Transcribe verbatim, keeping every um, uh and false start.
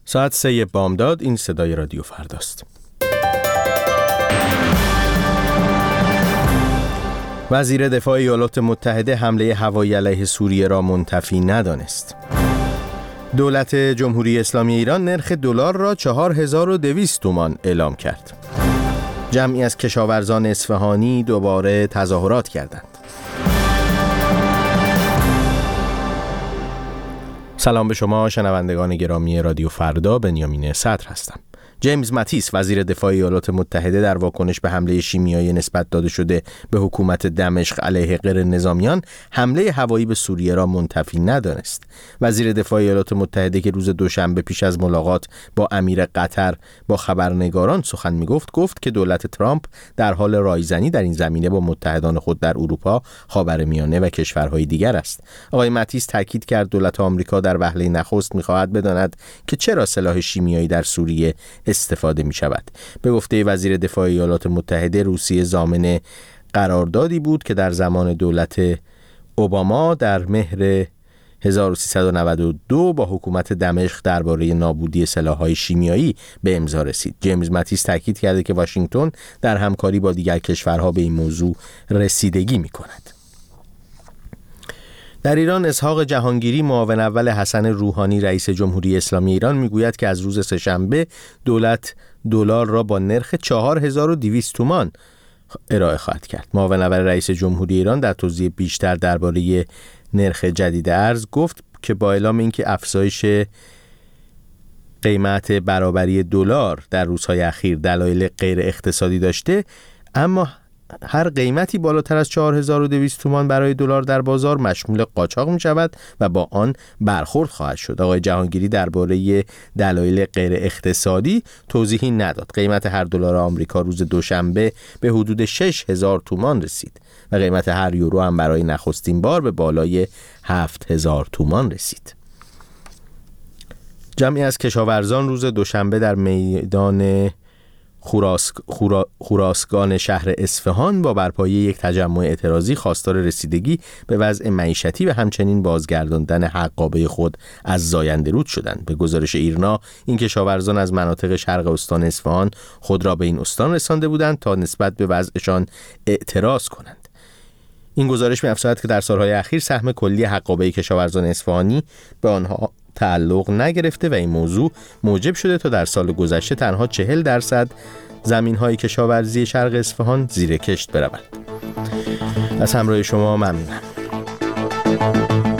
ساعت سه بامداد. این صدای رادیو فرداست. وزیر دفاع ایالات متحده حمله هوایی علیه سوریه را منتفی ندانست. دولت جمهوری اسلامی ایران نرخ دلار را چهار هزار و دویست تومان اعلام کرد. جمعی از کشاورزان اصفهانی دوباره تظاهرات کردند. سلام به شما شنوندگان گرامی رادیو فردا، بنیامین صدر هستم. جیمز ماتیس وزیر دفاع ایالات متحده در واکنش به حمله شیمیایی نسبت داده شده به حکومت دمشق علیه غیر نظامیان حمله هوایی به سوریه را منتفی ندانست. وزیر دفاع ایالات متحده که روز دوشنبه پیش از ملاقات با امیر قطر با خبرنگاران سخن میگفت گفت که دولت ترامپ در حال رایزنی در این زمینه با متحدان خود در اروپا، خاورمیانه و کشورهای دیگر است. آقای ماتیس تاکید کرد دولت آمریکا در وهله نخست می‌خواهد بداند که چرا سلاح شیمیایی در سوریه استفاده می شود. به گفته وزیر دفاع ایالات متحده، روسیه ضامن قراردادی بود که در زمان دولت اوباما در مهر هزار و سیصد و نود و دو با حکومت دمشق درباره نابودی سلاح‌های شیمیایی به امضا رسید. جیمز ماتیس تاکید کرده که واشنگتن در همکاری با دیگر کشورها به این موضوع رسیدگی می کند. در ایران اسحاق جهانگیری معاون اول حسن روحانی رئیس جمهوری اسلامی ایران میگوید که از روز سه‌شنبه دولت دلار را با نرخ چهار هزار و دویست تومان ارائه خواهد کرد. معاون اول رئیس جمهوری ایران در توضیح بیشتر درباره نرخ جدید ارز گفت که با اعلام اینکه افزایش قیمت برابری دلار در روزهای اخیر دلایل غیر اقتصادی داشته، اما هر قیمتی بالاتر از چهار هزار و دویست تومان برای دلار در بازار مشمول قاچاق می شود و با آن برخورد خواهد شد. آقای جهانگیری درباره دلایل غیر اقتصادی توضیحی نداد. قیمت هر دلار آمریکا روز دوشنبه به حدود شش هزار تومان رسید و قیمت هر یورو هم برای نخستین بار به بالای هفت هزار تومان رسید. جمعی از کشاورزان روز دوشنبه در میدان خوراسک، خورا، خوراسگان شهر اصفهان با برپایی یک تجمع اعتراضی خواستار رسیدگی به وضع معیشتی و همچنین بازگرداندن حقابه خود از زاینده رود شدند. به گزارش ایرنا این کشاورزان از مناطق شرق استان اصفهان خود را به این استان رسانده بودند تا نسبت به وضعشان اعتراض کنند. این گزارش می‌افزاید که در سالهای اخیر سهم کلی حقابه کشاورزان اصفهانی به آنها تعلق نگرفته و این موضوع موجب شده تا در سال گذشته تنها چهل درصد زمین‌های کشاورزی شرق اصفهان زیر کشت بروند. از همراهی شما ممنونم.